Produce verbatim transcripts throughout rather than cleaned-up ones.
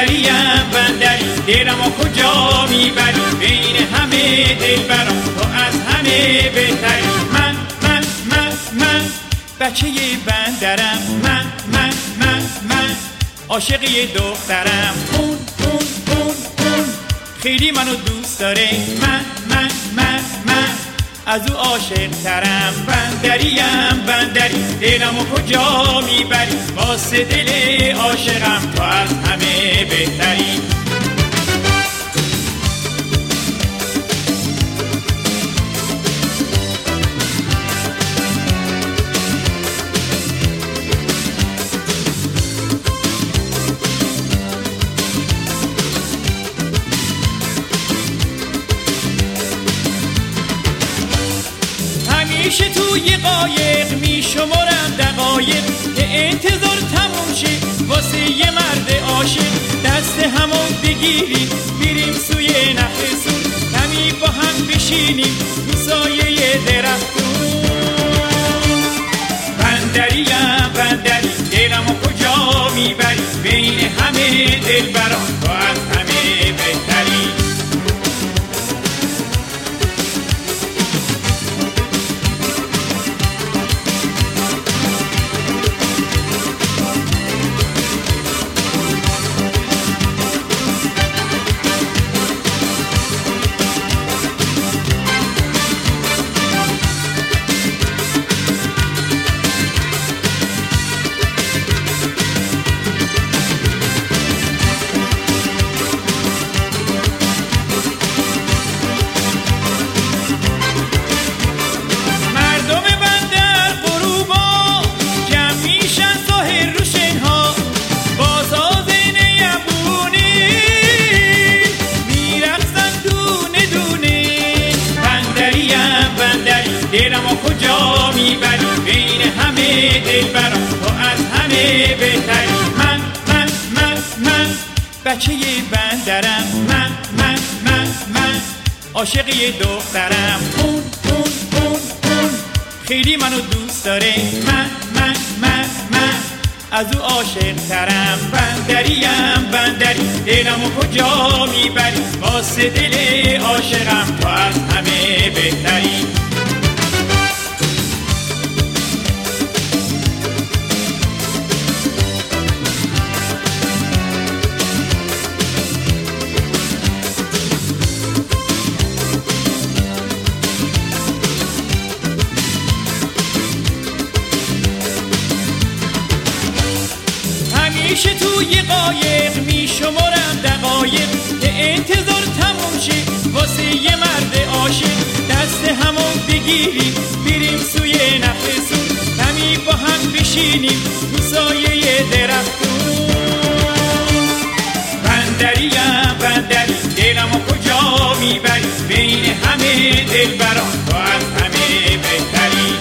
بندریم بندری دلمو کجا میبری بین همه دلبران تو از همه بهتری من من من من بچه بندرم من من من من عاشقی دخترم اون اون اون اون خیلی منو دوست داره من من من من از او عاشق ترم بندریم بندری دلمو کجا میبری واسه دل عاشقم تو از همه بهتری همیشه توی قایق میشمرم دقایق که انتظار تموم شه واسه یه مرد عاشق دست همون بگیریم بریم سوی نخلستون همی با هم بشینیم تو سایه درختون بندریم بندری دلمو کجا میبری بین همه دلبران تو از همه بهتری دلمو کجا میبری بین همه دلبران تو از همه بهتری من من من من بچه بندرم من من من من عاشقی دخترم اون اون اون اون خیلی منو دوست داره من من من من از او عاشق ترم بندریم بندری دلمو کجا میبری واسه دل عاشقم تو از همه بهتری همیشه توی قایق میشمرم دقایق که انتظار تموم شه واسه یه مرد عاشق دست همون بگیریم بریم سوی نخلستون همی با هم بشینیم تو سایه درختون بندریم بندری دلمو کجا میبری بین همه دلبران تو از همه بهتری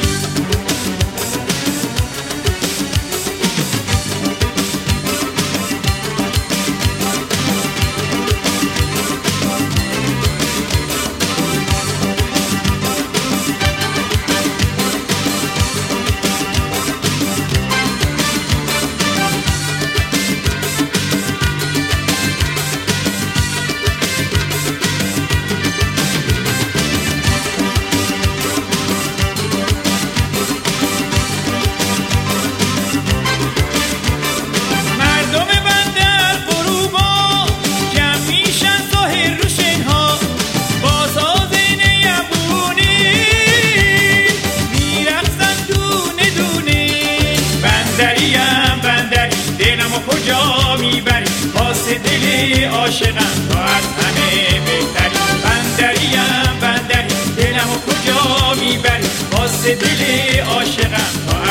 کجا میبری واسه دل عاشقم تو از همه بهتری بندریم بندری دلمو کجا میبری واسه دل عاشقم تو